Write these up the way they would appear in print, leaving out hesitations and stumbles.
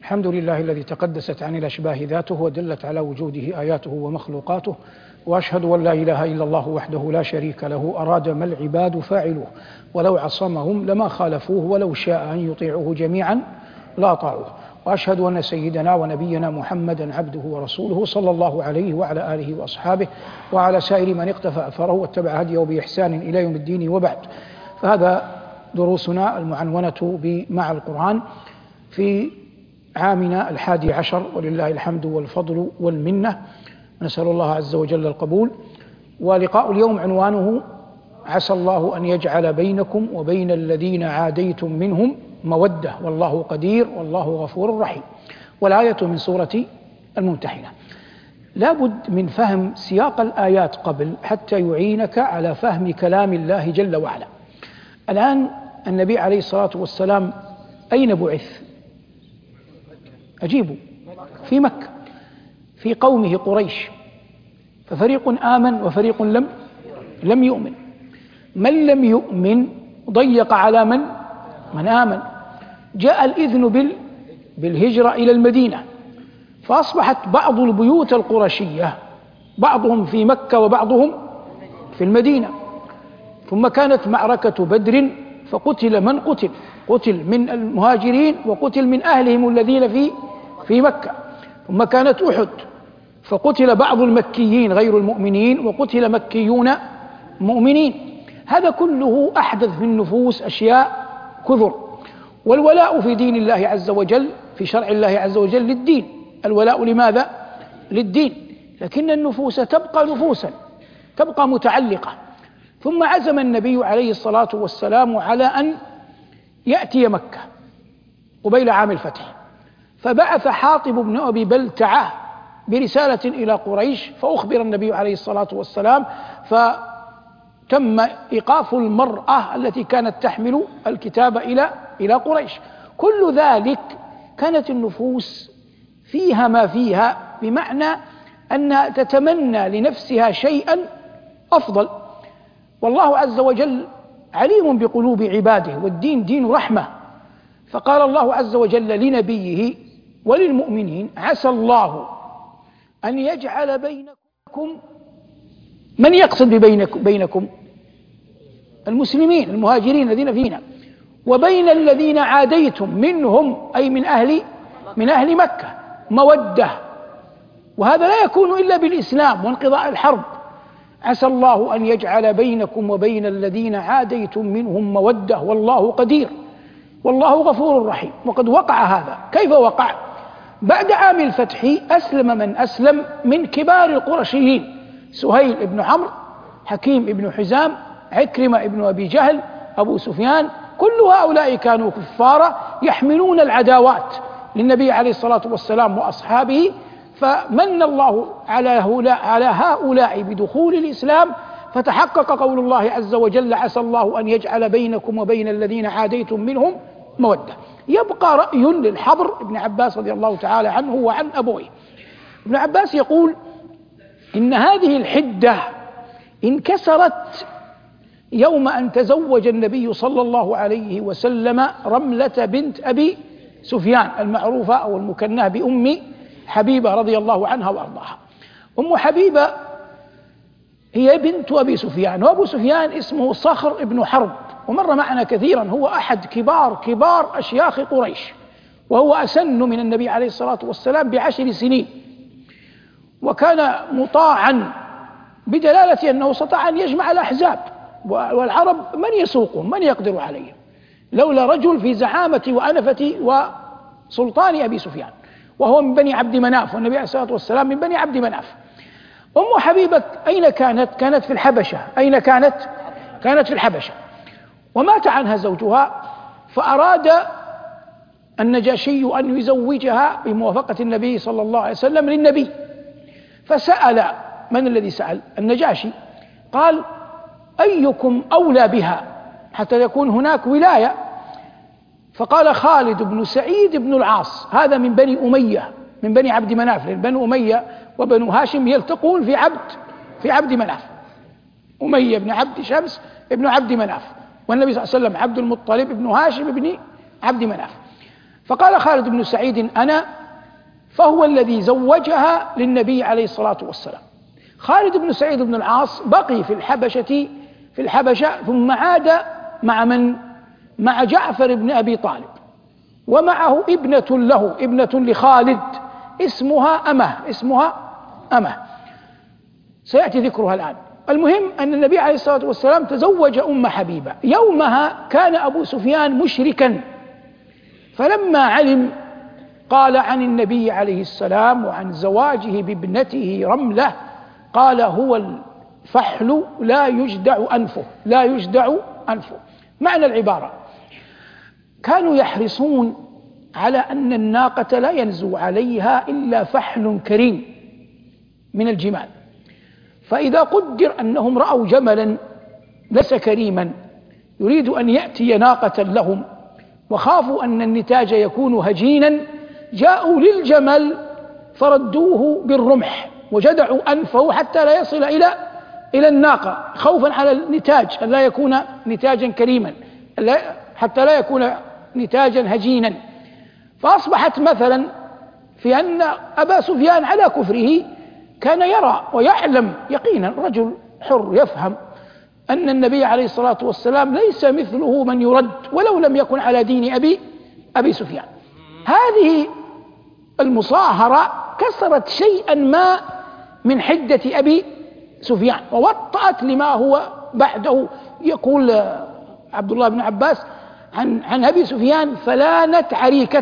الحمد لله الذي تقدست عن الأشباه ذاته ودلت على وجوده آياته ومخلوقاته، وأشهد أن لا إله إلا الله وحده لا شريك له أراد ما العباد فاعلوه، ولو عصمهم لما خالفوه، ولو شاء أن يطيعوه جميعا لا طاعوه. وأشهد أن سيدنا ونبينا محمدا عبده ورسوله صلى الله عليه وعلى آله وأصحابه وعلى سائر من اقتفى أثره واتبع هديه بإحسان إلى يوم الدين. وبعد، فهذا دروسنا المعنونة بمع القرآن في عامنا 11، ولله الحمد والفضل والمنة، نسأل الله عز وجل القبول. ولقاء اليوم عنوانه: عسى الله أن يجعل بينكم وبين الذين عاديتم منهم مودة والله قدير والله غفور رحيم. والآية من سورة الممتحنة. لا بد من فهم سياق الآيات قبل حتى يعينك على فهم كلام الله جل وعلا. الآن النبي عليه الصلاة والسلام أين بعث؟ أجيبوا: في مكة، في قومه قريش، ففريق آمن وفريق لم يؤمن. من لم يؤمن ضيق على من آمن. جاء الإذن بالهجرة إلى المدينة، فأصبحت بعض البيوت القرشية بعضهم في مكة وبعضهم في المدينة. ثم كانت معركة بدر، فقتل من قتل من المهاجرين وقتل من أهلهم الذين في مكة. ثم كانت أحد، فقتل بعض المكيين غير المؤمنين وقتل مكيون مؤمنين. هذا كله أحدث في النفوس أشياء كثر. والولاء في دين الله عز وجل، في شرع الله عز وجل، للدين. الولاء لماذا؟ للدين. لكن النفوس تبقى نفوسا، تبقى متعلقة. ثم عزم النبي عليه الصلاة والسلام على أن يأتي مكة قبيل عام الفتح، فبعث حاطب بن أبي بلتعة برسالة إلى قريش، فأخبر النبي عليه الصلاة والسلام، فتم إيقاف المرأة التي كانت تحمل الكتاب إلى قريش. كل ذلك كانت النفوس فيها ما فيها، بمعنى أن تتمنى لنفسها شيئا أفضل. والله عز وجل عليم بقلوب عباده، والدين دين رحمة. فقال الله عز وجل لنبيه وللمؤمنين: عسى الله أن يجعل بينكم، من يقصد بينكم؟ المسلمين المهاجرين الذين فينا، وبين الذين عاديتم منهم، أي من أهل مكة، مودة. وهذا لا يكون إلا بالإسلام وانقضاء الحرب. عسى الله أن يجعل بينكم وبين الذين عاديتم منهم مودة والله قدير والله غفور رحيم. وقد وقع هذا. كيف وقع؟ بعد عام الفتح أسلم من أسلم من كبار القرشيين: سهيل بن عمرو، حكيم بن حزام، عكرمة بن أبي جهل، أبو سفيان. كل هؤلاء كانوا كفارا يحملون العداوات للنبي عليه الصلاة والسلام وأصحابه. فمن الله على هؤلاء بدخول الإسلام، فتحقق قول الله عز وجل: عسى الله أن يجعل بينكم وبين الذين عاديتم منهم مودة. يبقى رأي للحبر ابن عباس رضي الله تعالى عنه وعن أبويه. ابن عباس يقول إن هذه الحدة انكسرت يوم أن تزوج النبي صلى الله عليه وسلم رملة بنت أبي سفيان المعروفة أو المكناة بأم حبيبة رضي الله عنها وأرضاها. أم حبيبة هي بنت أبي سفيان، وأبو سفيان اسمه صخر ابن حرب، ومر معنا كثيرا. هو أحد كبار أشياخ قريش، وهو أسن من النبي عليه الصلاة والسلام ب10 سنين، وكان مطاعا بدلالة أنه استطاع أن يجمع الأحزاب، والعرب من يسوقهم؟ من يقدر عليهم لولا رجل في زعامة وأنفة وسلطان أبي سفيان، وهو من بني عبد مناف، والنبي عليه الصلاة والسلام من بني عبد مناف. أم حبيبة أين كانت؟ كانت في الحبشة. أين كانت؟ كانت في الحبشة. ومات عنها زوجها، فأراد النجاشي أن يزوجها بموافقة النبي صلى الله عليه وسلم للنبي. فسأل، من الذي سأل؟ النجاشي. قال: أيكم أولى بها حتى يكون هناك ولاية؟ فقال: خالد بن سعيد بن العاص، هذا من بني أمية، من بني عبد مناف، لأن بنو أمية وبنو هاشم يلتقون في عبد مناف. أمية بن عبد شمس ابن عبد مناف، والنبي صلى الله عليه وسلم عبد المطلب ابن هاشم ابن عبد مناف. فقال خالد بن سعيد أنا، فهو الذي زوجها للنبي عليه الصلاة والسلام. خالد بن سعيد بن العاص بقي في الحبشة ثم عاد مع من؟ مع جعفر بن أبي طالب، ومعه ابنة له، ابنة لخالد اسمها أمه سيأتي ذكرها الآن. المهم أن النبي عليه الصلاة والسلام تزوج أم حبيبة. يومها كان أبو سفيان مشركا، فلما علم قال عن النبي عليه السلام وعن زواجه بابنته رملة، قال هو الفحل لا يجدع أنفه. معنى العبارة كانوا يحرصون على أن الناقة لا ينزو عليها إلا فحل كريم من الجمال، فإذا قدر أنهم رأوا جملا ليس كريما يريد أن يأتي ناقة لهم وخافوا أن النتاج يكون هجينا، جاءوا للجمل فردوه بالرمح وجدعوا أنفه حتى لا يصل إلى الناقة، خوفا على النتاج أن لا يكون نتاجا كريما، حتى لا يكون نتاجا هجينا. فأصبحت مثلا في أن أبا سفيان على كفره كان يرى ويعلم يقينا، رجل حر يفهم أن النبي عليه الصلاة والسلام ليس مثله من يرد ولو لم يكن على دين أبي سفيان. هذه المصاهرة كسرت شيئا ما من حدة أبي سفيان ووطأت لما هو بعده. يقول عبد الله بن عباس عن أبي سفيان فلانت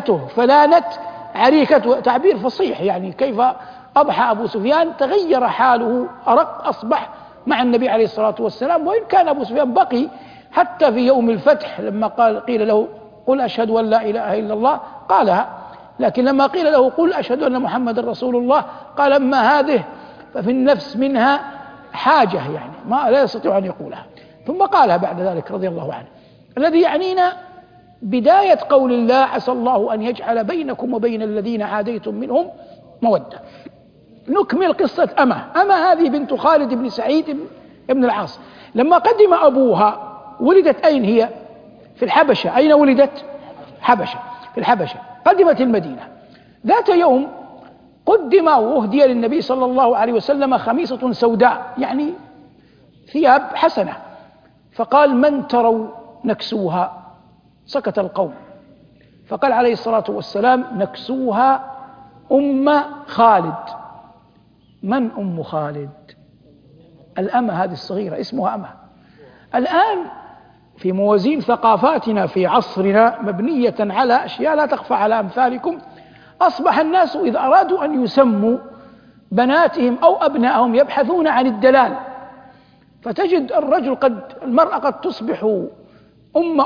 عريكته، تعبير فصيح، يعني كيف أضحى أبو سفيان تغير حاله، أرق أصبح مع النبي عليه الصلاة والسلام. وإن كان أبو سفيان بقي حتى في يوم الفتح لما قيل له قل أشهد أن لا إله إلا الله قالها، لكن لما قيل له قل أشهد أن محمد رسول الله قال أما هذه ففي النفس منها حاجة، يعني ما لا يستطيع أن يقولها، ثم قالها بعد ذلك رضي الله عنه. الذي يعنينا بداية قول الله عسى الله أن يجعل بينكم وبين الذين عاديتم منهم مودة. نكمل قصة أمة هذه بنت خالد بن سعيد بن العاص. لما قدم أبوها ولدت أين هي؟ في الحبشة. أين ولدت؟ حبشة، في الحبشة. قدمت المدينة ذات يوم، قدم وأهدي للنبي صلى الله عليه وسلم خميصة سوداء، يعني ثياب حسنة، فقال من تروا نكسوها؟ سكت القوم، فقال عليه الصلاة والسلام نكسوها أم خالد. من أم خالد؟ الأمة هذه الصغيرة اسمها أمة. الآن في موازين ثقافاتنا في عصرنا مبنية على أشياء لا تخفى على أمثالكم، أصبح الناس إذا أرادوا أن يسموا بناتهم أو أبنائهم يبحثون عن الدلال، فتجد المرأة قد تصبح أم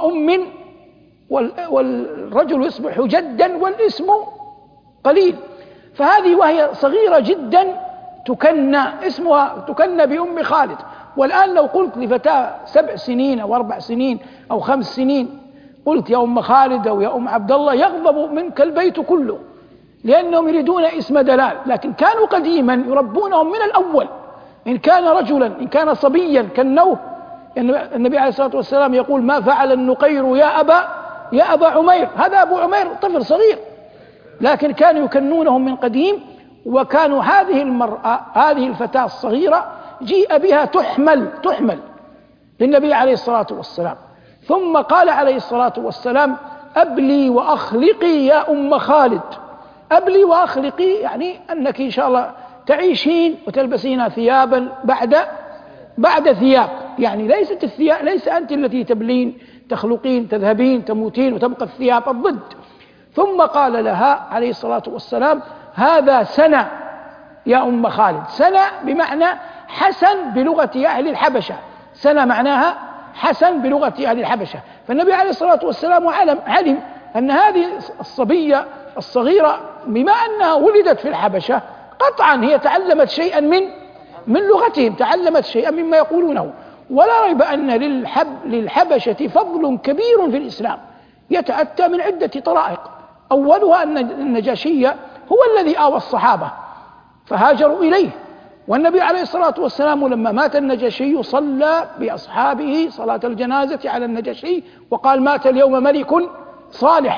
والرجل يصبح جدا والاسم قليل. فهذه وهي صغيرة جدا تكنى بأم خالد. والآن لو قلت لفتاة 7 سنين أو 4 سنين أو 5 سنين قلت يا أم خالد أو يا أم عبد الله يغضب منك البيت كله، لأنهم يريدون اسم دلال. لكن كانوا قديما يربونهم من الأول، إن كان رجلا إن كان صبيا كالنوه. النبي عليه الصلاة والسلام يقول ما فعل النقير يا أبا عمير، هذا أبو عمير طفل صغير، لكن كانوا يكنونهم من قديم. وكانوا هذه المرأة، هذه الفتاة الصغيرة جيء بها تحمل للنبي عليه الصلاة والسلام، ثم قال عليه الصلاة والسلام أبلي وأخلقي يا أم خالد. أبلي وأخلقي يعني أنك إن شاء الله تعيشين وتلبسين ثيابا بعد ثياب، يعني ليست الثياب، ليس أنت التي تبلين تخلقين تذهبين تموتين وتبقى الثياب، الضد. ثم قال لها عليه الصلاة والسلام هذا سنة يا أم خالد. سنة بمعنى حسن بلغة أهل الحبشة، سنة معناها حسن بلغة أهل الحبشة. فالنبي عليه الصلاة والسلام علم أن هذه الصبية الصغيرة بما أنها ولدت في الحبشة قطعا هي تعلمت شيئا من لغتهم، تعلمت شيئا مما يقولونه. ولا ريب أن للحبشة فضل كبير في الإسلام يتأتى من عدة طرائق. أولها أن النجاشي هو الذي آوى الصحابة فهاجروا إليه، والنبي عليه الصلاة والسلام لما مات النجاشي صلى بأصحابه صلاة الجنازة على النجاشي وقال مات اليوم ملك صالح.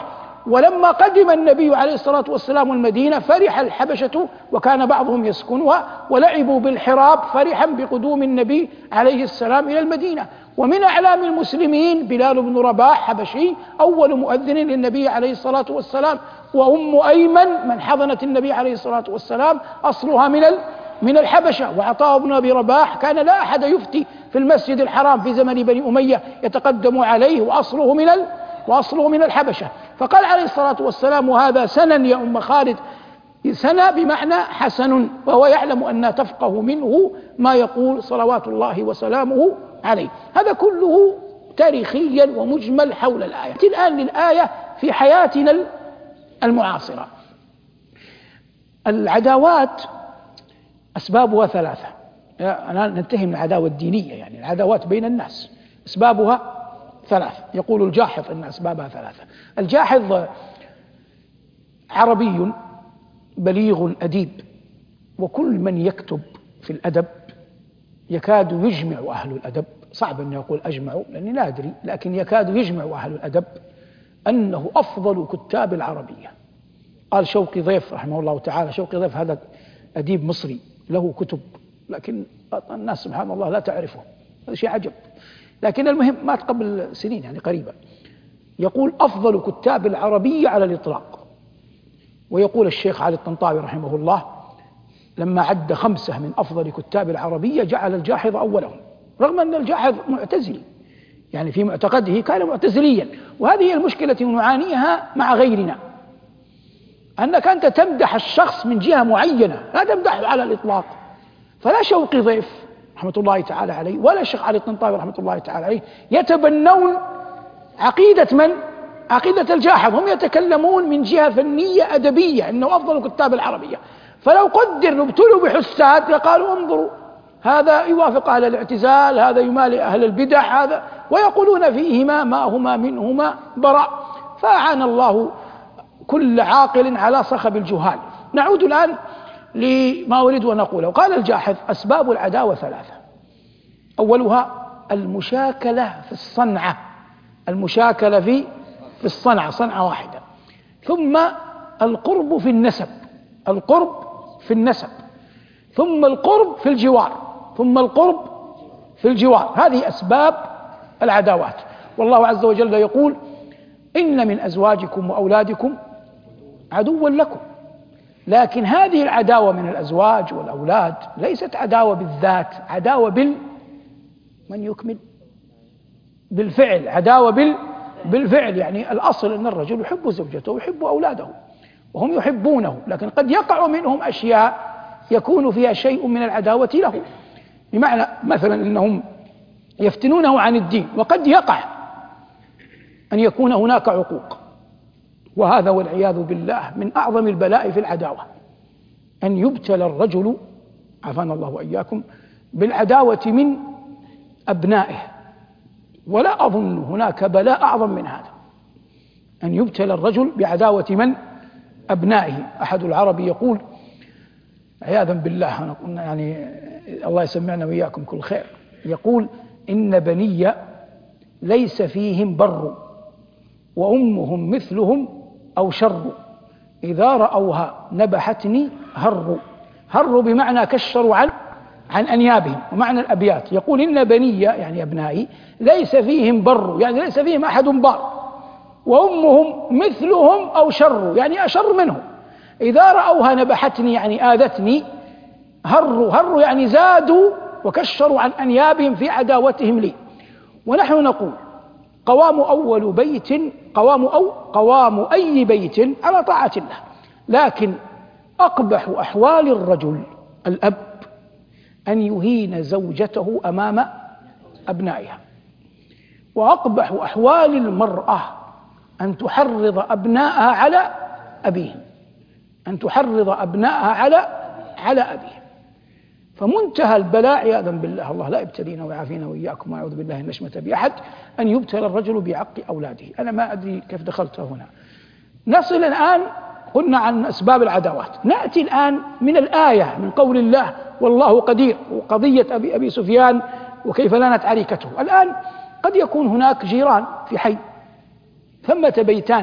ولما قدم النبي عليه الصلاة والسلام المدينة فرح الحبشة، وكان بعضهم يسكنها، ولعبوا بالحراب فرحا بقدوم النبي عليه السلام إلى المدينة. ومن أعلام المسلمين بلال بن رباح حبشي أول مؤذن للنبي عليه الصلاة والسلام، وأم أيمن من حضنت النبي عليه الصلاة والسلام أصلها من الحبشة. وعطاء بن أبي رباح كان لا أحد يفتي في المسجد الحرام في زمن بني أمية يتقدم عليه، وأصله من الحبشة. فقال عليه الصلاة والسلام: وهذا سنا يا أم خالد، سنا بمعنى حسن، وهو يعلم أن تفقه منه ما يقول صلوات الله وسلامه عليه. هذا كله تاريخيا ومجمل حول الآية. الآن للآية في حياتنا المعاصرة. العداوات أسبابها ثلاثة. الآن ننتهي من العداوة الدينية، يعني العداوات بين الناس أسبابها ثلاثة. يقول الجاحظ أن أسبابها ثلاثة. الجاحظ عربي بليغ أديب، وكل من يكتب في الأدب يكاد يجمع أهل الأدب، صعب أن يقول أجمع لأني لا أدري، لكن يكاد يجمع أهل الأدب أنه أفضل كتاب العربية. قال شوقي ضيف رحمه الله تعالى، شوقي ضيف هذا أديب مصري له كتب لكن الناس سبحان الله لا تعرفه، هذا شيء عجب، لكن المهم مات قبل سنين يعني قريبا. يقول أفضل كتاب العربية على الإطلاق. ويقول الشيخ علي الطنطاوي رحمه الله لما عد 5 من أفضل كتاب العربية جعل الجاحظ أولهم، رغم أن الجاحظ معتزلي، يعني في معتقده كان معتزليا. وهذه هي المشكلة التي نعانيها مع غيرنا، أنك أنت تمدح الشخص من جهة معينة، لا تمدحه على الإطلاق. فلا شوقي ضيف رحمة الله تعالى عليه ولا الشيخ علي الطنطاوي رحمة الله تعالى عليه يتبنون عقيدة من؟ عقيدة الجاحظ. هم يتكلمون من جهة فنية أدبية أنه أفضل كتاب العربية. فلو قدر ابتلوا بحساد لقالوا انظروا هذا يوافق أهل الاعتزال، هذا يمالي أهل البدع، هذا، ويقولون فيهما ما هما منهما براء. فأعان الله كل عاقل على صخب الجهال. نعود الآن لما أريد أن أقوله. قال الجاحظ أسباب العداوة 3. أولها المشاكلة في الصنعة، المشاكلة في الصنعة، صنعة واحدة. ثم القرب في النسب، القرب في النسب. ثم القرب في الجوار، ثم القرب في الجوار. هذه أسباب العداوات. والله عز وجل يقول إن من أزواجكم وأولادكم عدوا لكم. لكن هذه العداوة من الأزواج والأولاد ليست عداوة بالذات، عداوة من يكمل بالفعل، عداوة بالفعل. يعني الأصل أن الرجل يحب زوجته ويحب أولاده وهم يحبونه، لكن قد يقع منهم أشياء يكون فيها شيء من العداوة له، بمعنى مثلا أنهم يفتنونه عن الدين، وقد يقع أن يكون هناك عقوق. وهذا والعياذ بالله من أعظم البلاء في العداوة، أن يبتلى الرجل عافانا الله وإياكم بالعداوة من أبنائه. ولا أظن هناك بلاء أعظم من هذا، أن يبتلى الرجل بعداوة من أبنائه. أحد العرب يقول عياذا بالله، يعني الله يسمعنا وإياكم كل خير، يقول إن بني ليس فيهم بر وأمهم مثلهم أو شر، إذا رأوها نبحتني هروا. هروا بمعنى كشروا عن أنيابهم. ومعنى الأبيات يقول إن بني يعني أبنائي ليس فيهم بر، يعني ليس فيهم أحد بار، وأمهم مثلهم أو شر يعني أشر منهم، إذا رأوها نبحتني يعني آذتني، هروا يعني زادوا وكشروا عن أنيابهم في عداوتهم لي. ونحن نقول قوام أي بيت على طاعة الله، لكن أقبح أحوال الرجل الأب أن يهين زوجته أمام أبنائها، وأقبح أحوال المرأة أن تحرض أبنائها على أبيهم، أن تحرض أبنائها على أبيهم. فمنتهى البلاء عياذا بالله، الله لا يبتلينا ويعافينا وإياكم وأعوذ بالله النشمة بأحد، أن يبتلى الرجل بعق أولاده. أنا ما أدري كيف دخلت هنا. نصل الآن، قلنا عن أسباب العداوات، نأتي الآن من الآية، من قول الله والله قدير، وقضية أبي سفيان وكيف لانت عريكته. الآن قد يكون هناك جيران في حي، ثمة بيتان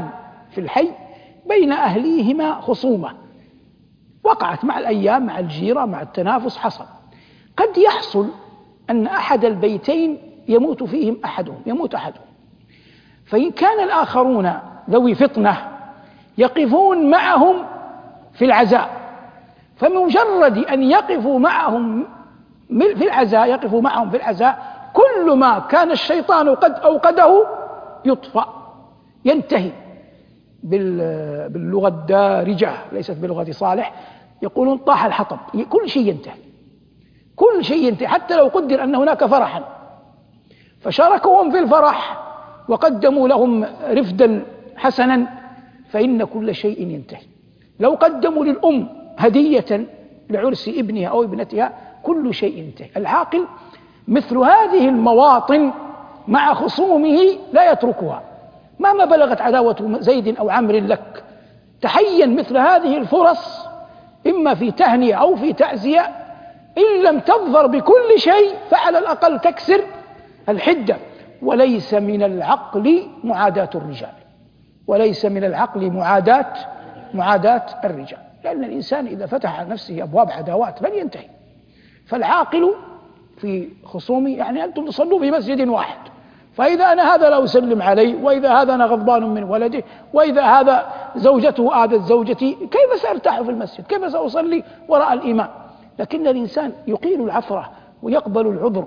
في الحي بين أهليهما خصومة وقعت مع الأيام، مع الجيرة، مع التنافس حصل. قد يحصل أن أحد البيتين يموت فيهم يموت أحدهم، فإن كان الآخرون ذوي فطنة يقفون معهم في العزاء، فمجرد أن يقفوا معهم في العزاء كل ما كان الشيطان قد أوقده يطفأ، ينتهي. باللغة الدارجة ليست بلغة صالح يقولون طاح الحطب، كل شيء ينتهي، حتى لو قدر أن هناك فرحا فشاركوهم في الفرح وقدموا لهم رفدا حسنا فإن كل شيء ينتهي. لو قدموا للأم هدية لعرس ابنها أو ابنتها كل شيء ينتهي. العاقل مثل هذه المواطن مع خصومه لا يتركها مهما بلغت عداوة زيد أو عمرو لك، تحين مثل هذه الفرص إما في تهنئة أو في تعزية، إن لم تظفر بكل شيء فعلى الأقل تكسر الحدة. وليس من العقل معاداة الرجال، وليس من العقل معاداة الرجال، لأن الإنسان إذا فتح على نفسه أبواب عداوات لن ينتهي. فالعاقل في خصومه يعني أنتم تصلوا في مسجد واحد، فإذا أنا هذا لا أسلم عليه، وإذا هذا أنا غضبان من ولده، وإذا هذا زوجته آذت زوجتي، كيف سأرتاح في المسجد؟ كيف سأصلي وراء الإمام؟ لكن الإنسان يقيل العثرة ويقبل العذر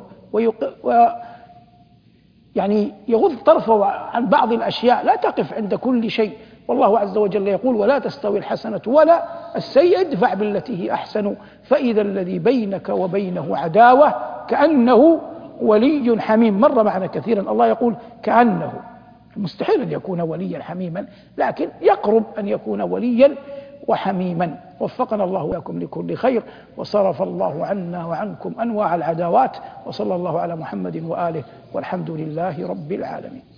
يعني يغض طرفه عن بعض الأشياء، لا تقف عند كل شيء. والله عز وجل يقول: ولا تستوي الحسنة ولا السيئة ادفع بالتي هي أحسن فإذا الذي بينك وبينه عداوة كأنه ولي حميم. مر معنا كثيرا الله يقول كأنه، مستحيل أن يكون وليا حميما، لكن يقرب أن يكون وليا وحميما. وفقنا الله وإياكم لكل خير، وصرف الله عنا وعنكم أنواع العداوات، وصلى الله على محمد وآله، والحمد لله رب العالمين.